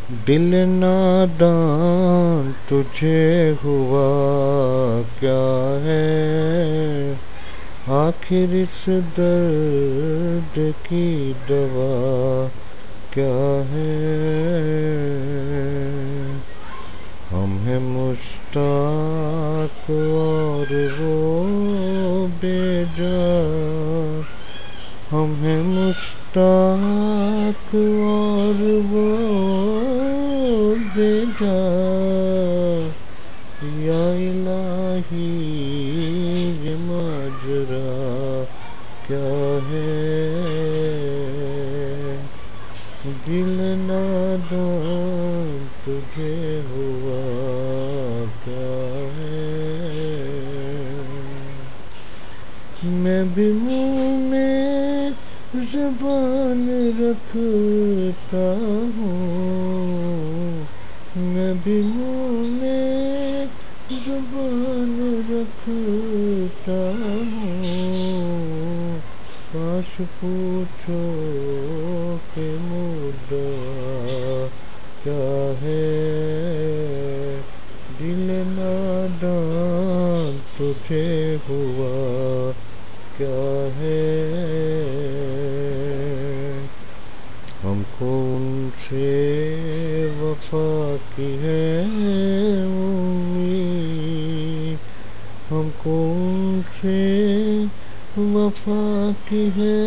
دل نادان تجھے ہوا کیا ہے، آخر اس درد کی دوا کیا ہے؟ ہم ہیں مشتاق اور وہ بے جا، ہم ہیں مشتاق اور وہ بے جا، یا الہی یہ ماجرا کیا ہے؟ دل نادان تجھے ہوا کیا ہے؟ میں بھی منہ میں زبان رکھتا ہوں، میں بھی منہ میں زبان رکھتا ہوں، کاش پوچھو کہ مدعا کیا ہے؟ دل نادان تجھے ہوا کیا ہے؟ ہم کو ان سے وفا کی ہے امید، ہم کو ان سے وفا کی ہے